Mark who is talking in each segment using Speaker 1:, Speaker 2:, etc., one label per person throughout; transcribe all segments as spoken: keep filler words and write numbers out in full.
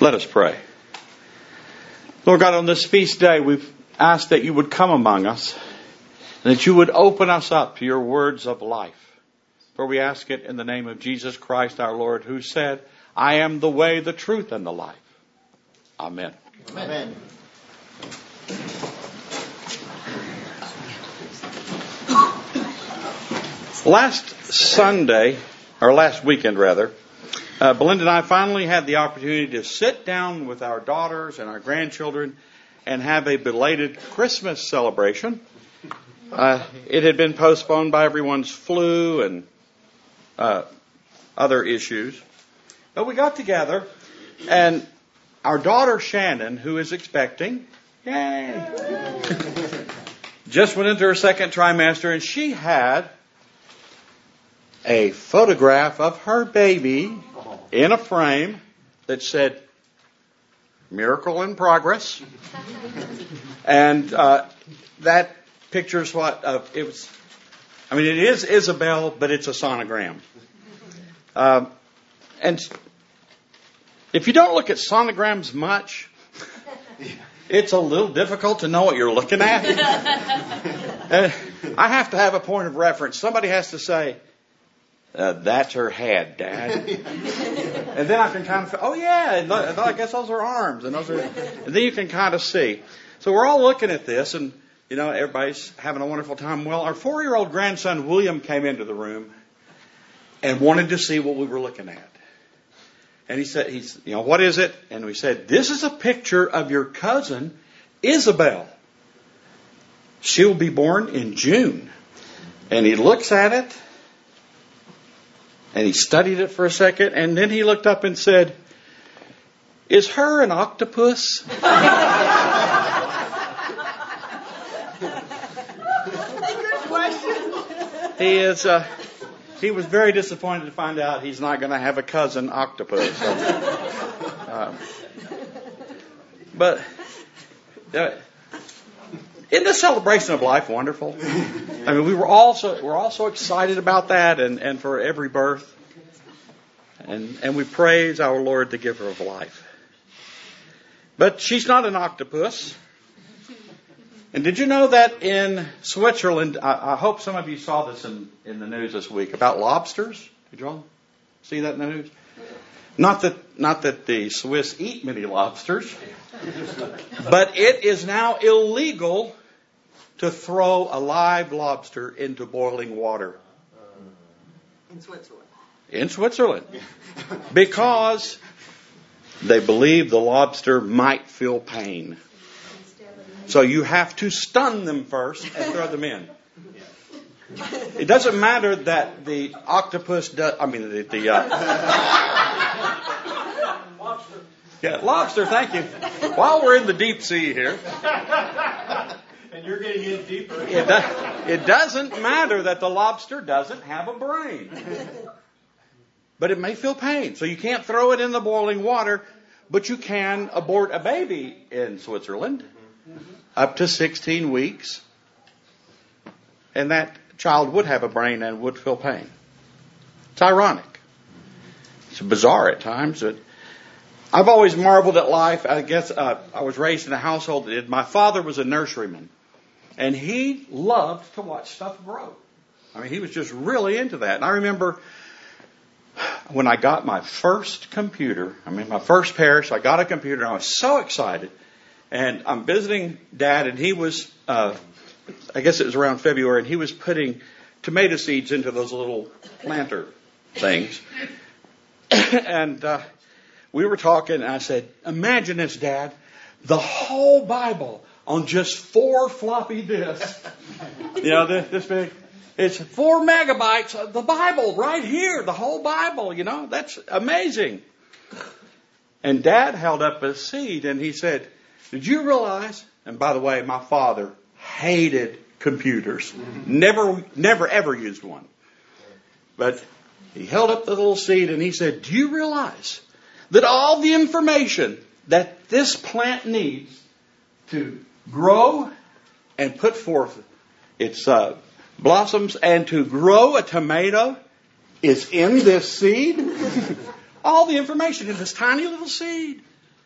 Speaker 1: Let us pray. Lord God, on this feast day, we've asked that you would come among us and that you would open us up to your words of life. For we ask it in the name of Jesus Christ our Lord, who said, I am the way, the truth, and the life. Amen.
Speaker 2: Amen.
Speaker 1: Last Sunday, or last weekend rather, uh, Belinda and I finally had the opportunity to sit down with our daughters and our grandchildren and have a belated Christmas celebration. Uh, it had been postponed by everyone's flu and uh, other issues. But we got together, and our daughter Shannon, who is expecting, yay, just went into her second trimester, and she had a photograph of her baby in a frame that said, miracle in progress. And uh, that picture's what, uh, it was, I mean, it is Isabel, but it's a sonogram. Um, and if you don't look at sonograms much, it's a little difficult to know what you're looking at. uh, I have to have a point of reference. Somebody has to say, Uh, that's her head, Dad. And then I can kind of, oh yeah, I guess those are arms, and those are, and then you can kind of see. So we're all looking at this, and you know, everybody's having a wonderful time. Well, our four-year-old grandson William came into the room and wanted to see what we were looking at. And he said, "He's, you know, what is it?" And we said, "This is a picture of your cousin Isabel. She will be born in June." And he looks at it. And he studied it for a second, and then he looked up and said, "Is her an octopus?" He is. Uh, he was very disappointed to find out he's not going to have a cousin octopus. So, um, but uh, isn't the celebration of life wonderful? I mean, we were all so, we're all so excited about that, and, and for every birth. And, and we praise our Lord, the giver of life. But she's not an octopus. And did you know that in Switzerland, I, I hope some of you saw this in, in the news this week, about lobsters? Did you all see that in the news? Not that, not that the Swiss eat many lobsters, but it is now illegal to throw a live lobster into boiling water.
Speaker 2: In Switzerland.
Speaker 1: In Switzerland. Because they believe the lobster might feel pain. So you have to stun them first and throw them in. It doesn't matter that the octopus does, I mean the, the uh, lobster. Yeah, lobster, thank you. While we're in the deep sea here.
Speaker 3: And you're getting in deeper.
Speaker 1: It, do, it doesn't matter that the lobster doesn't have a brain. But it may feel pain. So you can't throw it in the boiling water, but you can abort a baby in Switzerland up to sixteen weeks. And that child would have a brain and would feel pain. It's ironic. It's bizarre at times. But I've always marveled at life. I guess uh, I was raised in a household that did. My father was a nurseryman. And he loved to watch stuff grow. I mean, he was just really into that. And I remember when I got my first computer, I mean, my first parish, I got a computer, and I was so excited. And I'm visiting Dad, and he was, uh, I guess it was around February, and he was putting tomato seeds into those little planter things. and uh, we were talking, and I said, imagine this, Dad, the whole Bible on just four floppy disks. You know, this, this big. It's four megabytes of the Bible right here, the whole Bible, you know. That's amazing. And Dad held up a seed and he said, did you realize, and by the way, my father hated computers. Never, never, ever used one. But he held up the little seed and he said, do you realize that all the information that this plant needs to grow and put forth its uh, blossoms and to grow a tomato is in this seed? All the information in this tiny little seed.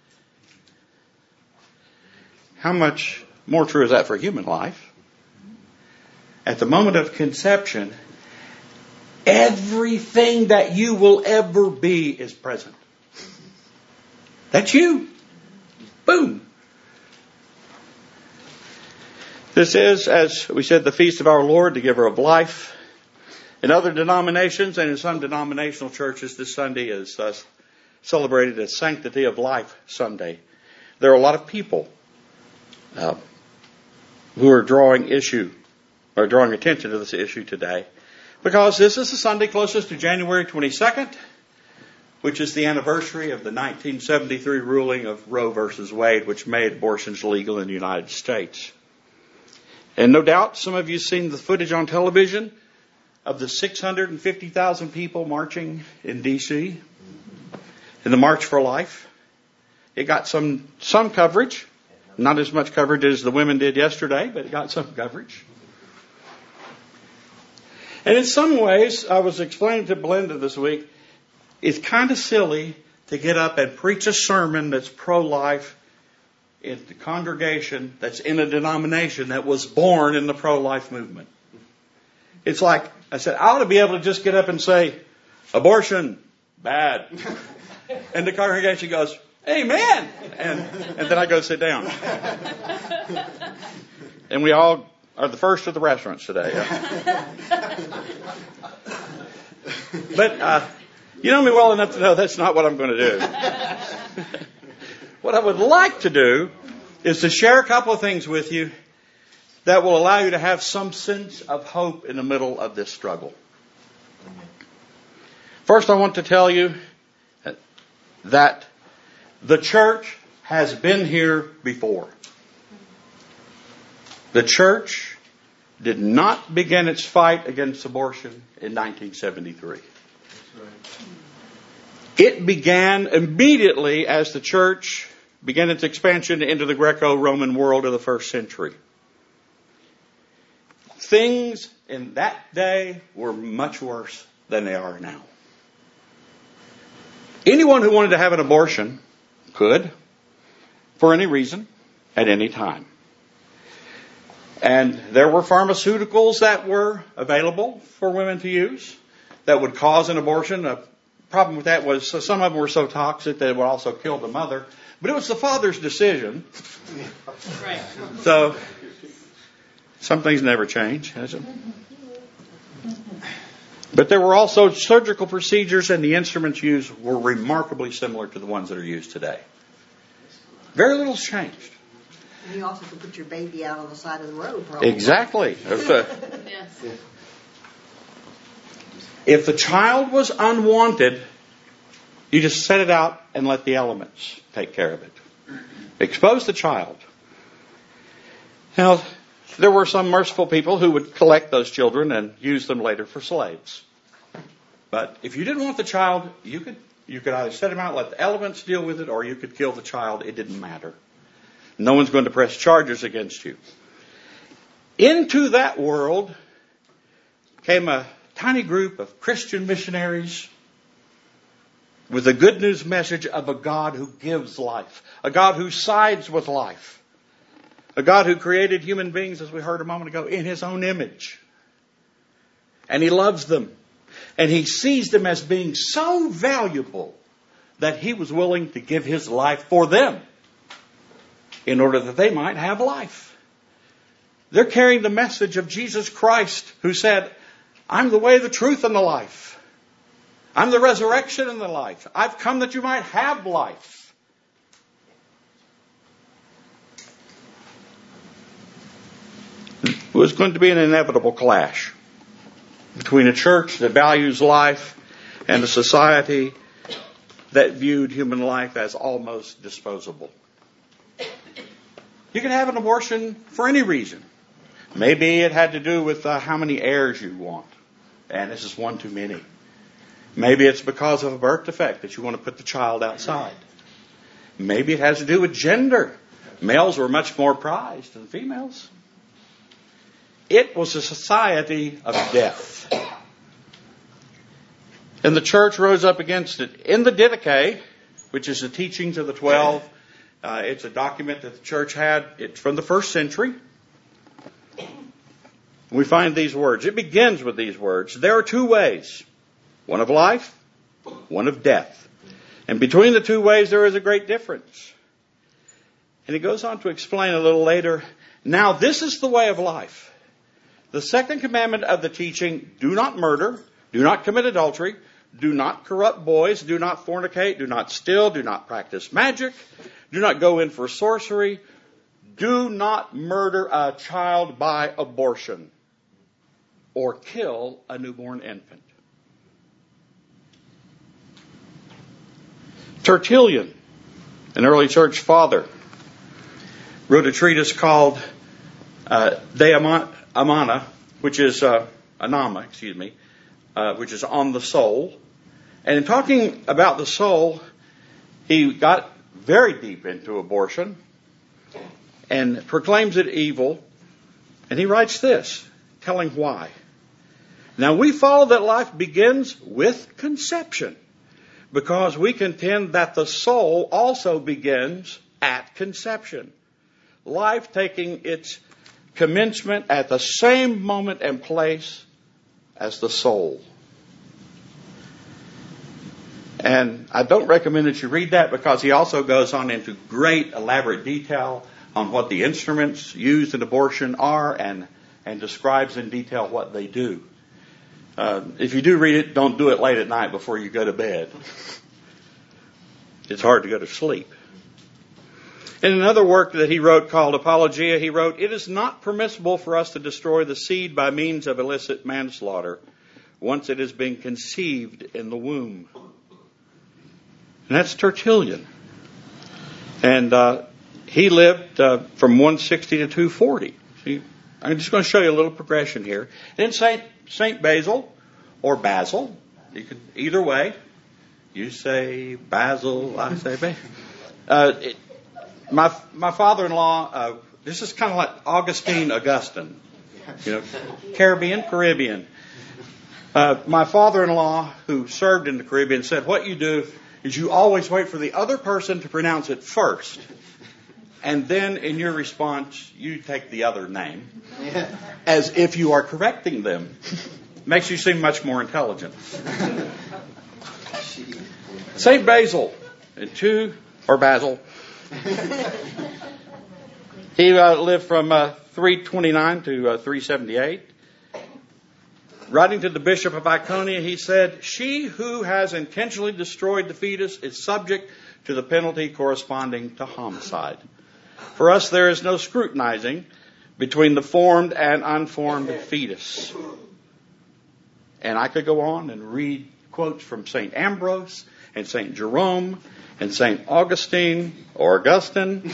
Speaker 1: how much more true is that for human life? At the moment of conception, everything that you will ever be is present. That's you. Boom. This is, as we said, the feast of our Lord, the giver of life. In other denominations and in some denominational churches, this Sunday is uh, celebrated as Sanctity of Life Sunday. There are a lot of people uh, who are drawing issue or drawing attention to this issue today, because this is the Sunday closest to January twenty-second, which is the anniversary of the nineteen seventy-three ruling of Roe versus Wade, which made abortions legal in the United States. And no doubt some of you have seen the footage on television of the six hundred fifty thousand people marching in D C in the March for Life. It got some some coverage, not as much coverage as the women did yesterday, but it got some coverage. And in some ways, I was explaining to Belinda this week, it's kind of silly to get up and preach a sermon that's pro-life in the congregation that's in a denomination that was born in the pro-life movement. It's like, I said, I ought to be able to just get up and say, abortion, bad. And the congregation goes, amen. And, and then I go sit down. And we all are the first of the restaurants today. But uh, you know me well enough to know that's not what I'm going to do. What I would like to do is to share a couple of things with you that will allow you to have some sense of hope in the middle of this struggle. First, I want to tell you that the church has been here before. The church did not begin its fight against abortion in nineteen seventy-three. It began immediately as the church began its expansion into the Greco-Roman world of the first century. Things in that day were much worse than they are now. Anyone who wanted to have an abortion could, for any reason, at any time. And there were pharmaceuticals that were available for women to use that would cause an abortion. A problem with that was so some of them were so toxic that it would also kill the mother. But it was the father's decision. Right. So some things never change, has it? But there were also surgical procedures, and the instruments used were remarkably similar to the ones that are used today. Very little's changed.
Speaker 2: And you also could put your baby out on the side of the road, probably.
Speaker 1: Exactly. If, uh,
Speaker 4: Yes.
Speaker 1: if the child was unwanted, you just set it out and let the elements take care of it. Expose the child. Now, there were some merciful people who would collect those children and use them later for slaves. But if you didn't want the child, you could you could either set him out, let the elements deal with it, or you could kill the child. It didn't matter. No one's going to press charges against you. Into that world came a tiny group of Christian missionaries with the good news message of a God who gives life, a God who sides with life, a God who created human beings, as we heard a moment ago, in His own image. And He loves them. And He sees them as being so valuable that He was willing to give His life for them in order that they might have life. They're carrying the message of Jesus Christ, who said, I'm the way, the truth, and the life. I'm the resurrection and the life. I've come that you might have life. It was going to be an inevitable clash between a church that values life and a society that viewed human life as almost disposable. You can have an abortion for any reason. Maybe it had to do with uh, how many heirs you want. And this is one too many. Maybe it's because of a birth defect that you want to put the child outside. Maybe it has to do with gender. Males were much more prized than females. It was a society of death. And the church rose up against it. In the Didache, which is the teachings of the twelve, Uh, it's a document that the church had. It's from the first century. We find these words. It begins with these words. There are two ways. One of life, one of death. And between the two ways there is a great difference. And he goes on to explain a little later. Now this is the way of life. The second commandment of the teaching, do not murder, do not commit adultery, do not corrupt boys, do not fornicate, do not steal, do not practice magic, do not go in for sorcery, do not murder a child by abortion or kill a newborn infant. Tertullian, an early church father, wrote a treatise called uh, De Amana, which is uh, Anama, excuse me, uh, which is on the soul. And in talking about the soul, he got very deep into abortion and proclaims it evil. And he writes this, telling why. Now we follow that life begins with conception, because we contend that the soul also begins at conception. Life taking its commencement at the same moment and place as the soul. And I don't recommend that you read that, because he also goes on into great elaborate detail on what the instruments used in abortion are, and, and describes in detail what they do. Uh, if you do read it, don't do it late at night before you go to bed. It's hard to go to sleep. In another work that he wrote called Apologia, he wrote, it is not permissible for us to destroy the seed by means of illicit manslaughter once it has been conceived in the womb. And that's Tertullian. And uh, he lived uh, from one sixty to two forty. See, I'm just going to show you a little progression here. Then Saint Saint Basil, or Basil, you can either way. You say Basil, I say Basil. Uh, it, my my father-in-law, uh, this is kind of like Augustine Augustine, you know, Caribbean, Caribbean. Uh, my father-in-law, who served in the Caribbean, said, what you do is you always wait for the other person to pronounce it first. And then in your response, you take the other name as if you are correcting them. Makes you seem much more intelligent. Saint Basil, in two, or Basil, he uh, lived from uh, three twenty-nine to uh, three seventy-eight. Writing to the Bishop of Iconia, he said, she who has intentionally destroyed the fetus is subject to the penalty corresponding to homicide. For us, there is no scrutinizing between the formed and unformed fetus. And I could go on and read quotes from Saint Ambrose and Saint Jerome and Saint Augustine or Augustine.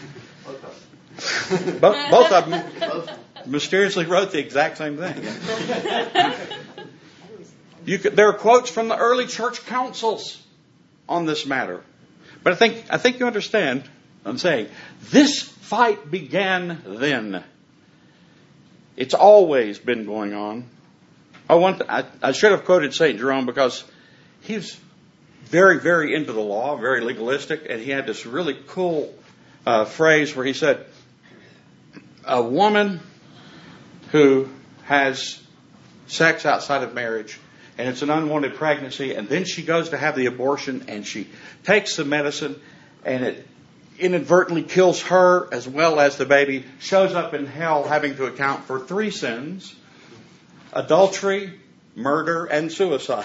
Speaker 1: both, both of them mysteriously wrote the exact same thing. You could, there are quotes from the early church councils on this matter. But I think I think you understand what I'm saying. This fight began then. It's always been going on. I want to, I, I should have quoted Saint Jerome, because he was very, very into the law, very legalistic, and he had this really cool uh, phrase where he said, a woman who has sex outside of marriage, and it's an unwanted pregnancy, and then she goes to have the abortion, and she takes the medicine, and it inadvertently kills her as well as the baby, shows up in hell having to account for three sins: adultery, murder, and suicide.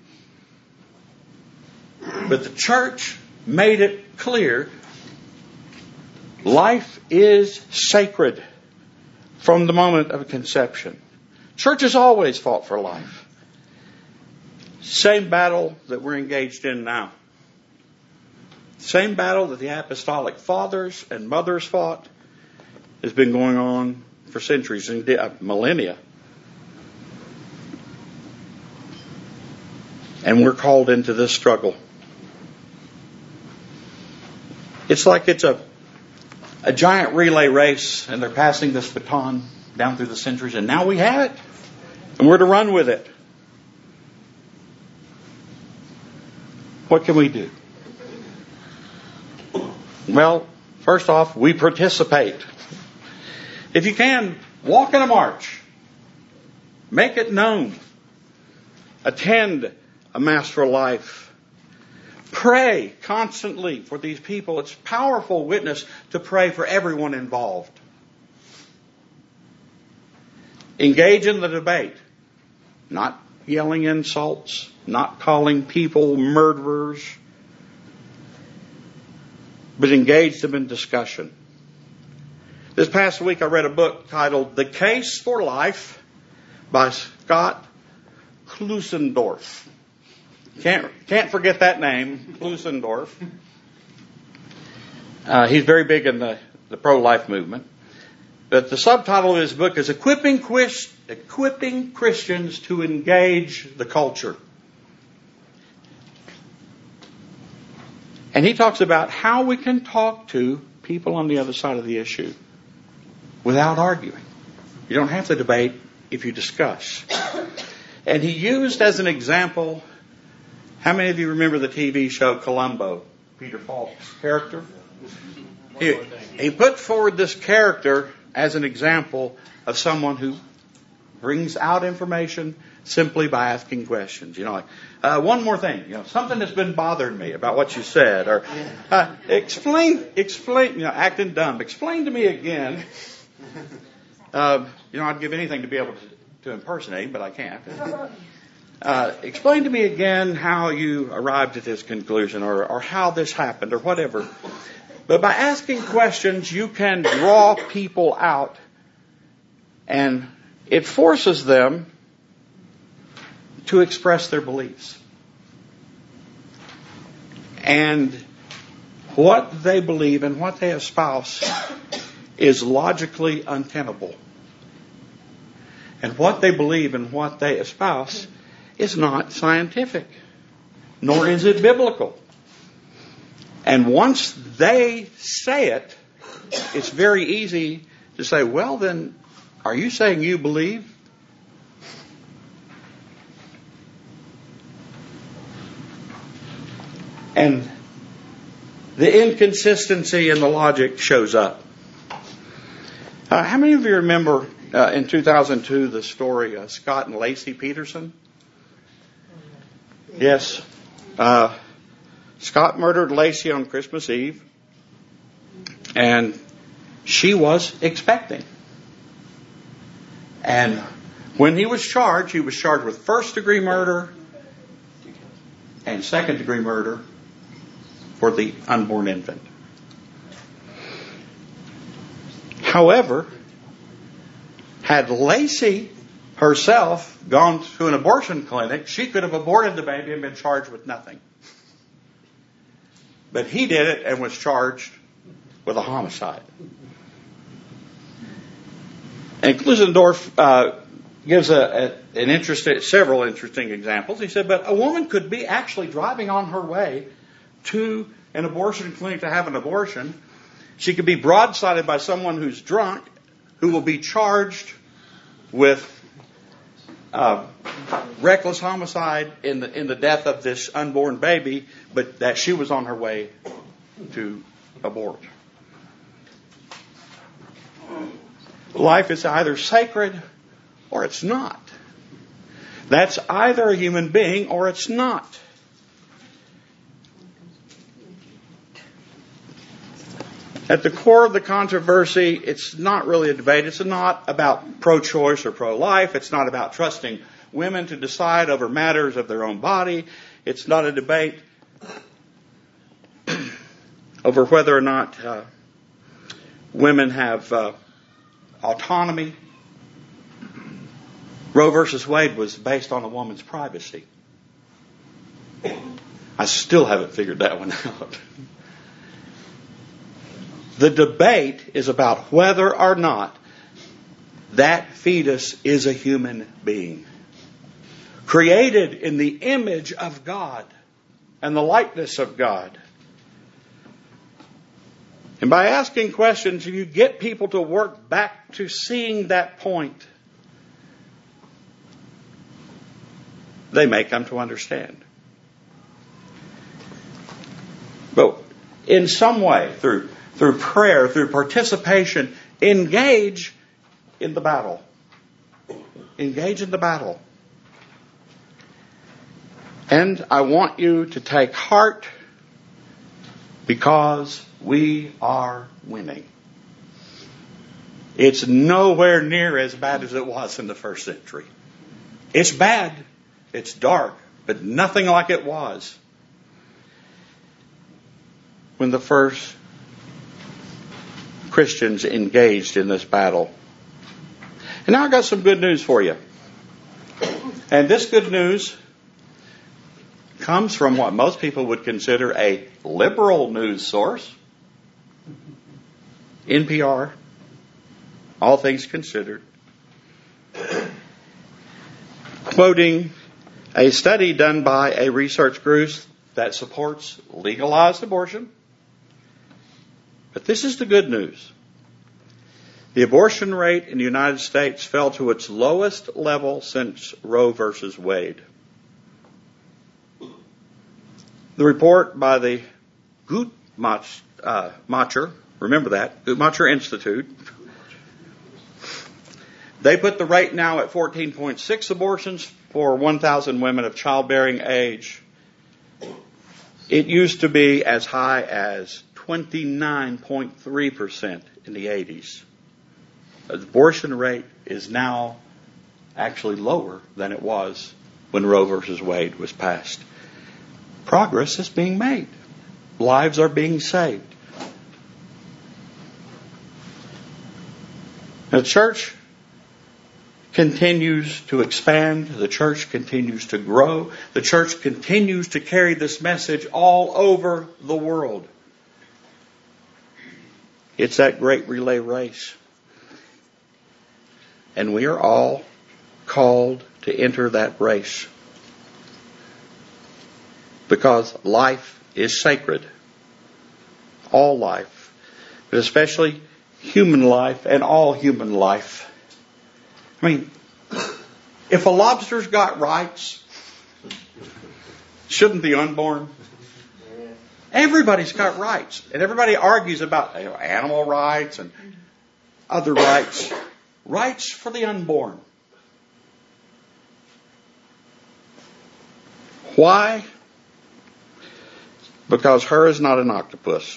Speaker 1: But the church made it clear life is sacred from the moment of conception. Church has always fought for life. Same battle that we're engaged in now. Same battle that the apostolic fathers and mothers fought has been going on for centuries and millennia. And we're called into this struggle. It's like it's a a giant relay race, and they're passing this baton down through the centuries, and now we have it, and we're to run with it. What can we do? Well, first off, we participate. If you can, walk in a march. Make it known. Attend a Mass for Life. Pray constantly for these people. It's powerful witness to pray for everyone involved. Engage in the debate. Not yelling insults, not calling people murderers, but engage them in discussion. This past week I read a book titled The Case for Life by Scott Klusendorf. Can't, can't forget that name, Klusendorf. Uh, he's very big in the, the pro-life movement. But the subtitle of his book is Equipping, Quis, Equipping Christians to Engage the Culture. And he talks about how we can talk to people on the other side of the issue without arguing. You don't have to debate if you discuss. And he used as an example, how many of you remember the T V show Columbo? Peter Falk's character? He, he put forward this character as an example of someone who brings out information simply by asking questions. You know, like, uh, one more thing, you know, something that's been bothering me about what you said, or uh, explain, explain, you know, acting dumb. Explain to me again. Uh, you know, I'd give anything to be able to, to impersonate, but I can't. Uh, explain to me again how you arrived at this conclusion, or, or how this happened, or whatever. But by asking questions, you can draw people out, and it forces them to express their beliefs. And what they believe and what they espouse is logically untenable. And what they believe and what they espouse is not scientific, nor is it biblical. And once they say it, it's very easy to say, well then, are you saying you believe? And the inconsistency in the logic shows up. Uh, how many of you remember uh, in two thousand two the story of Scott and Lacey Peterson? Yes. Uh, Scott murdered Lacey on Christmas Eve, and she was expecting. And when he was charged, he was charged with first degree murder and second degree murder for the unborn infant. However, had Lacey herself gone to an abortion clinic, she could have aborted the baby and been charged with nothing. But he did it and was charged with a homicide. And Klusendorf uh, gives a, a, an interesting, several interesting examples. He said, but a woman could be actually driving on her way to an abortion clinic to have an abortion. She could be broadsided by someone who's drunk, who will be charged with uh, reckless homicide in the in the death of this unborn baby, but that she was on her way to abort. Life is either sacred or it's not. That's either a human being or it's not. At the core of the controversy, it's not really a debate. It's not about pro-choice or pro-life. It's not about trusting women to decide over matters of their own body. It's not a debate over whether or not uh, women have uh, autonomy. Roe versus Wade was based on a woman's privacy. I still haven't figured that one out. The debate is about whether or not that fetus is a human being, created in the image of God and the likeness of God. And by asking questions, you get people to work back to seeing that point. They may come to understand. But in some way, through, through prayer, through participation, engage in the battle. Engage in the battle. And I want you to take heart because we are winning. It's nowhere near as bad as it was in the first century. It's bad. It's dark, but nothing like it was when the first Christians engaged in this battle. And now I got some good news for you. And this good news comes from what most people would consider a liberal news source. N P R, All Things Considered, quoting a study done by a research group that supports legalized abortion. But this is the good news. The abortion rate in the United States fell to its lowest level since Roe versus Wade. The report by the Guttmacher, uh, remember that, Guttmacher Institute, they put the rate now at fourteen point six abortions for one thousand women of childbearing age. It used to be as high as twenty-nine point three percent in the eighties. The abortion rate is now actually lower than it was when Roe versus Wade was passed. Progress is being made. Lives are being saved. The church continues to expand. The church continues to grow. The church continues to carry this message all over the world. It's that great relay race. And we are all called to enter that race. Because life is sacred. All life. But especially human life and all human life. I mean, if a lobster's got rights, shouldn't the unborn? Everybody's got rights. And everybody argues about, you know, animal rights and other rights. Rights for the unborn. Why? Because her is not an octopus.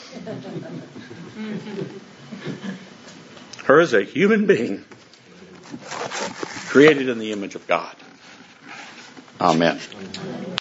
Speaker 1: Her is a human being created in the image of God. Amen.